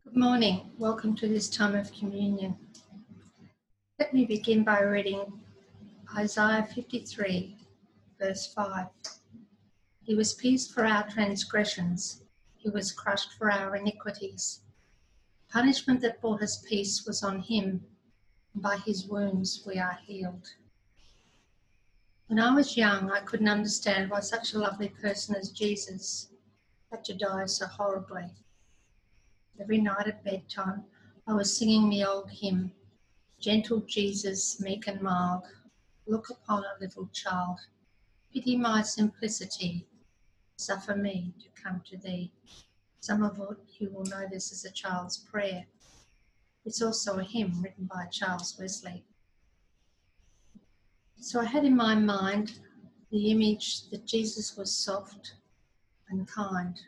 Good morning. Welcome to this time of communion. Let me begin by reading Isaiah 53, verse 5. He was pierced for our transgressions. He was crushed for our iniquities. Punishment that brought us peace was on him, and by his wounds we are healed. When I was young, I couldn't understand why such a lovely person as Jesus had to die so horribly. Every night at bedtime, I was singing the old hymn, "Gentle Jesus, meek and mild, look upon a little child. Pity my simplicity, suffer me to come to thee." Some of you will know this as a child's prayer. It's also a hymn written by Charles Wesley. So I had in my mind the image that Jesus was soft and kind.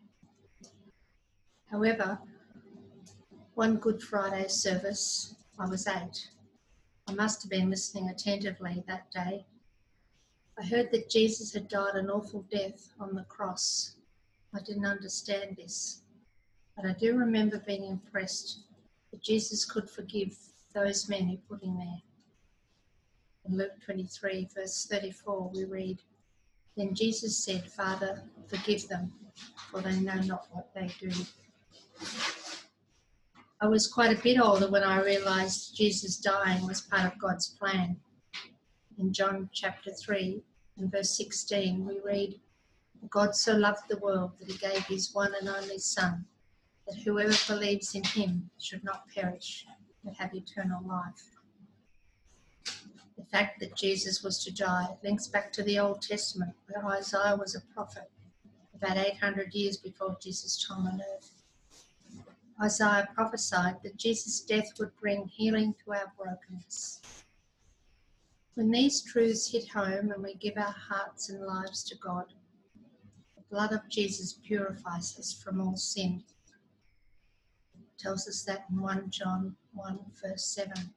However, one Good Friday service, I was 8. I must have been listening attentively that day. I heard that Jesus had died an awful death on the cross. I didn't understand this, but I do remember being impressed that Jesus could forgive those men who put him there. In Luke 23, verse 34, we read, "Then Jesus said, Father, forgive them, for they know not what they do." I was quite a bit older when I realised Jesus dying was part of God's plan. In John chapter 3 and verse 16, we read, "God so loved the world that he gave his one and only Son, that whoever believes in him should not perish, but have eternal life." The fact that Jesus was to die links back to the Old Testament, where Isaiah was a prophet about 800 years before Jesus' time on earth. Isaiah prophesied that Jesus' death would bring healing to our brokenness. When these truths hit home and we give our hearts and lives to God, the blood of Jesus purifies us from all sin. It tells us that in 1 John 1 verse 7.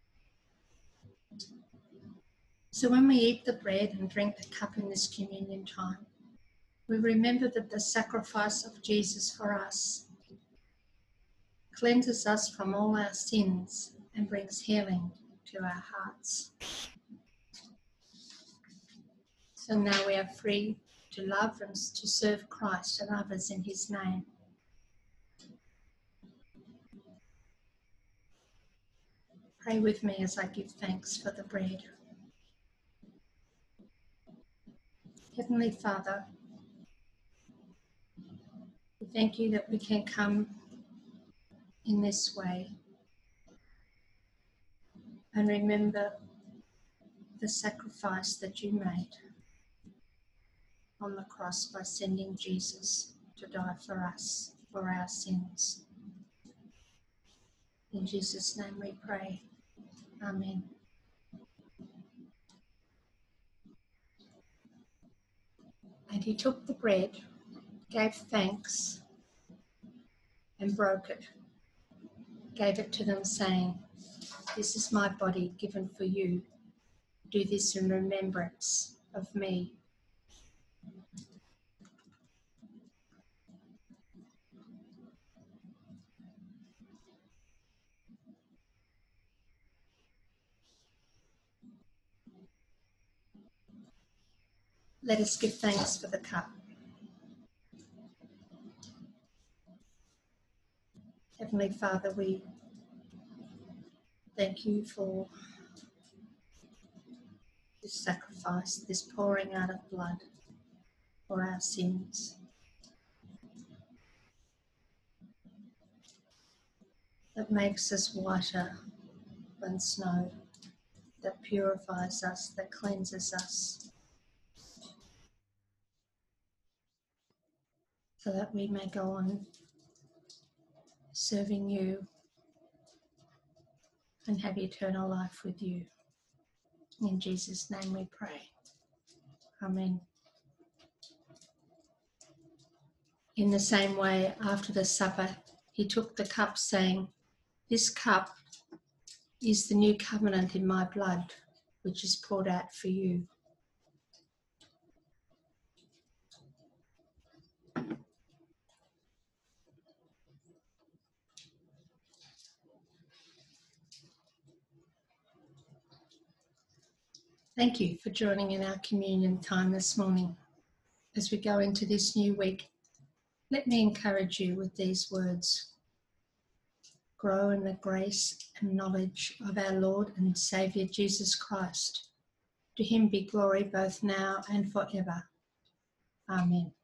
So when we eat the bread and drink the cup in this communion time, we remember that the sacrifice of Jesus for us cleanses us from all our sins and brings healing to our hearts. So now we are free to love and to serve Christ and others in his name. Pray with me as I give thanks for the bread. Heavenly Father, we thank you that we can come in this way and remember the sacrifice that you made on the cross by sending Jesus to die for us, for our sins. In Jesus' name we pray. Amen. And he took the bread, gave thanks, and broke it, gave it to them, saying, "This is my body given for you. Do this in remembrance of me." Let us give thanks for the cup. Heavenly Father, we thank you for this sacrifice, this pouring out of blood for our sins, that makes us whiter than snow, that purifies us, that cleanses us, so that we may go on serving you and have eternal life with you. In Jesus' name we pray. Amen. In the same way, after the supper, he took the cup, saying, "This cup is the new covenant in my blood, which is poured out for you. Thank you for joining in our communion time this morning. As we go into this new week, let me encourage you with these words. Grow in the grace and knowledge of our Lord and Saviour Jesus Christ. To him be glory both now and forever. Amen.